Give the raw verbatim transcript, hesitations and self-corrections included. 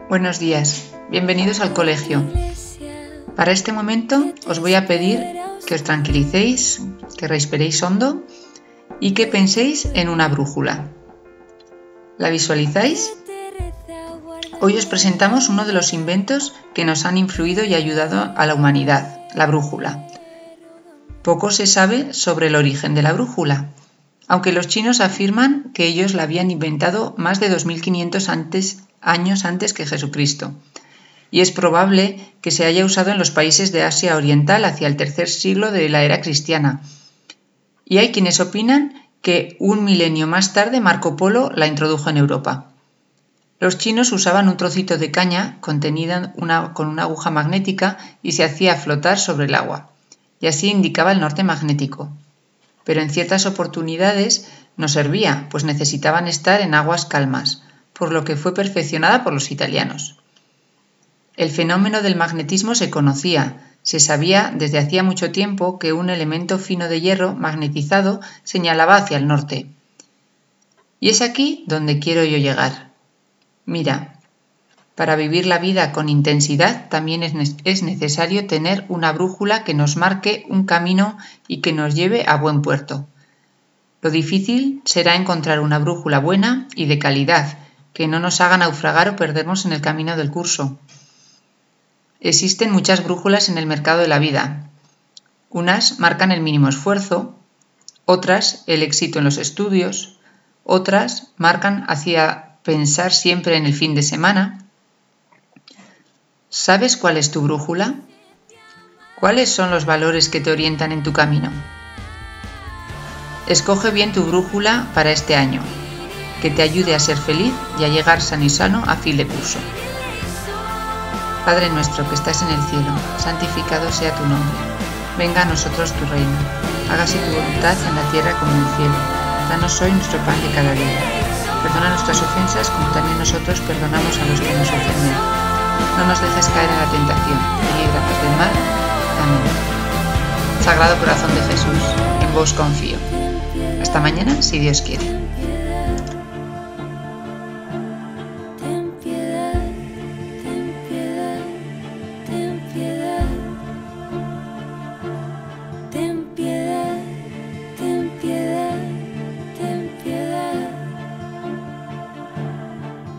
Buenos días, bienvenidos al colegio. Para este momento os voy a pedir que os tranquilicéis, que respiréis hondo y que penséis en una brújula. ¿La visualizáis? Hoy os presentamos uno de los inventos que nos han influido y ayudado a la humanidad, la brújula. Poco se sabe sobre el origen de la brújula, aunque los chinos afirman que ellos la habían inventado más de dos mil quinientos antes, años antes que Jesucristo, y es probable que se haya usado en los países de Asia Oriental hacia el tercer siglo de la era cristiana. Y hay quienes opinan que un milenio más tarde Marco Polo la introdujo en Europa. Los chinos usaban un trocito de caña contenida una, con una aguja magnética y se hacía flotar sobre el agua, y así indicaba el norte magnético. Pero en ciertas oportunidades no servía, pues necesitaban estar en aguas calmas, por lo que fue perfeccionada por los italianos. El fenómeno del magnetismo se conocía, se sabía desde hacía mucho tiempo que un elemento fino de hierro magnetizado señalaba hacia el norte. Y es aquí donde quiero yo llegar. Mira, para vivir la vida con intensidad también es, ne- es necesario tener una brújula que nos marque un camino y que nos lleve a buen puerto. Lo difícil será encontrar una brújula buena y de calidad, que no nos haga naufragar o perdernos en el camino del curso. Existen muchas brújulas en el mercado de la vida. Unas marcan el mínimo esfuerzo, otras el éxito en los estudios, otras marcan hacia pensar siempre en el fin de semana. ¿Sabes cuál es tu brújula? ¿Cuáles son los valores que te orientan en tu camino? Escoge bien tu brújula para este año, que te ayude a ser feliz y a llegar sano y sano a fin de curso. Padre nuestro que estás en el cielo, santificado sea tu nombre. Venga a nosotros tu reino. Hágase tu voluntad en la tierra como en el cielo. Danos hoy nuestro pan de cada día. Perdona nuestras ofensas como también nosotros perdonamos a los que nos ofenden. No nos dejes caer en la tentación y líbranos del mal. Amén. Sagrado corazón de Jesús, en vos confío. Hasta mañana, si Dios quiere.